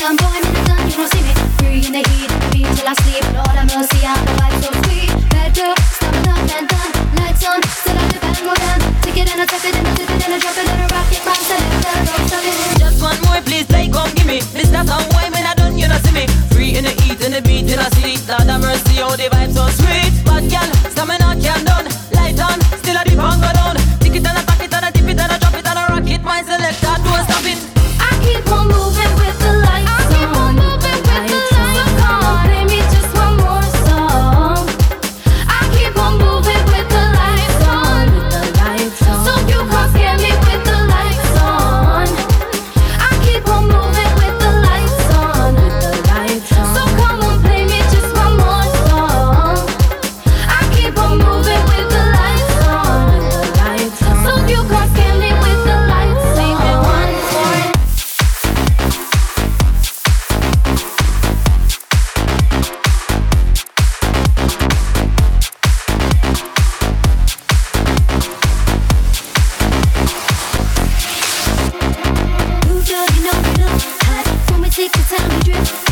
Nighttime boy, I'm in the sun, you won't see me. Free in the heat, beat till I sleep. Lord have mercy, I'm the vibe so sweet. Bad girl, stopping up and done. Lights on, still I dip and go down. Take it and I tap it and I dip it and I drop it and I rock it. Man, selector, rock solid. Just one more, please, play, come give me. This that song, why when I done, you not see me. Free in the heat, in the beat till I sleep. Lord have mercy, oh the vibe so sweet. Bad girl, stamina can't done. Light on, still I dip and go down. Take it and I pack it and I dip it and I drop it and I rock it. My selector, don't stop it. I keep on moving with the lights on. I keep on moving with the lights on. So come on, play me just one more song. I keep on moving with the lights on. So you can't scare me with the lights on. I keep on moving with the lights on. So come on, play me just one more song. I keep on moving with the lights on. So you can't scare me with the lights on. Leave it one more. Ooh, girl, you know we look hot. When we take the time, we drift.